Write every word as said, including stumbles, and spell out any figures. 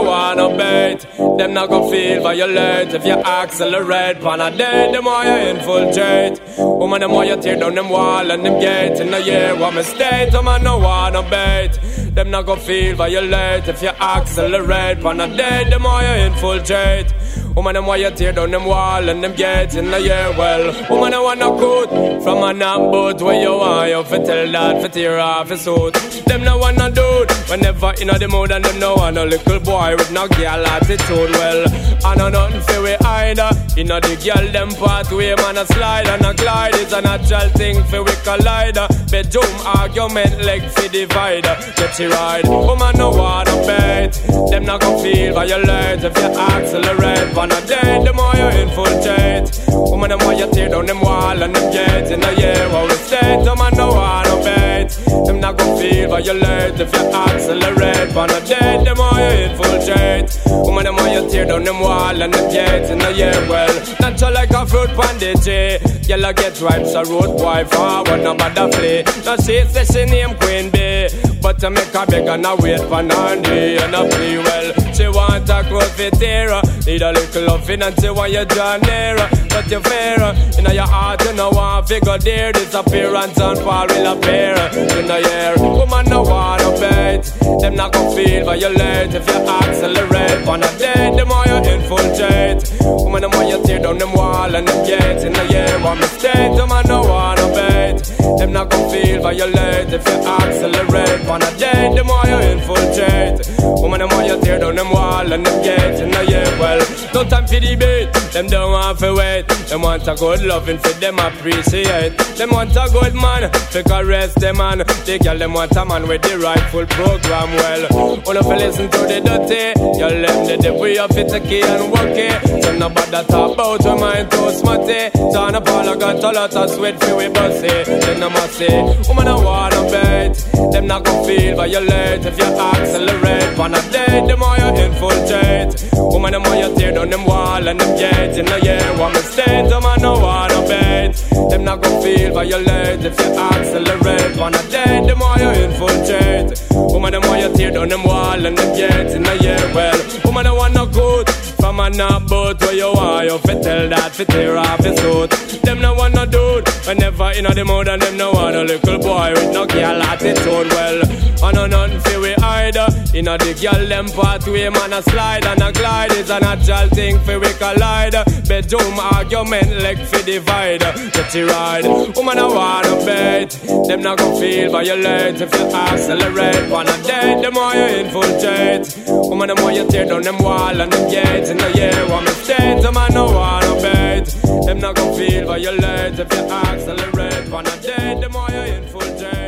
wanna bait. Them not gon' feel violate if you accelerate. Pan a day, the more you infiltrate. Woman, the more you tear down them wall and them gates. In a year, what mistake, oh man, no wanna bait. Them not gon' feel violate if you accelerate. Pan a day, the more you infiltrate. Woman, them why you tear down them wall and them gates in the year. Well, woman, I wanna quote from a knock boat where you want you fi tell that fi tear off his suit. Them no wanna do it whenever in the mood and them no want a little boy with no girl attitude. Well, I know nothing fi we either. You know the girl them pathway man a slide and a glide. It's a natural thing fi we collide. Bedroom argument leg fi divider. Get you ride. Woman no wanna bait. Them not gon' feel violate if you accelerate. On a day, the more you infiltrate. Woman, the more you tear down them wall and them gates. In the year, how we stay, the man no wanna bait. Them not gon' feel violate if you accelerate. On a day, the more you infiltrate. Woman, the more you tear down them wall and them gates. In the year, well, natural like a fruit pandage. Yellow get ripe, so road boy forward, no matter play. Now she say she name Queen Bee, but to make her beg and a wait for Nandi and a play well. She want a close fit here, need a little loving and she want you draw nearer. But you fear, in your heart you know want figure there. Disappearance and fall will appear in the year. Woman no wanna bait. Them not gon' feel violate if you accelerate. On a day, the more you infiltrate. Woman, the more you tear down them wall and them gates. In the year, one mistake, the man no wanna bait. Them not gon' feel violate if you accelerate. On a day, the more you infiltrate. Woman, the more you tear down them wall and them gates. In the year, well, no time for debate. Them don't want to wait. Them want a good loving for them appreciate. Them want a good man to caress them man. They girl them want a man with the rightful program. Well, wanna listen to the dirty. You them the the way of it key and work it. So nobody talk about your mind too smutty. Turn up all I got a lot of sweat for we bossy. Then I must say, woman I wanna bait. Them not gon' feel violate if you accelerate. On a day, the more you infiltrate. Woman the more you tear down them wall and them gates. In the year, one mistake, the man no wanna bait. Them not gon' feel violate if you accelerate. On a day, the more you infiltrate. Woman the more you tear down them wall and them gates. In the year, well, woman I wanna good. From a knock boat where you want you fi tell that fi tear off his suit. Them no wanna do it whenever in the mood and them no want a little boy with no girl attitude. Well, I know nothing fi we either. In the girl them pathway man a slide and a glide. It's a natural thing fi we collide. Bedroom argument leg fi divide. Get you ride. Woman I wanna bait. Them not gon' feel violate if you accelerate. On a day, the more you infiltrate. Woman the more you tear down them wall and them gates. In the year, one mistake, the man no wanna bait. Them not gon' feel violate if you accelerate. On a day, the more you infiltrate.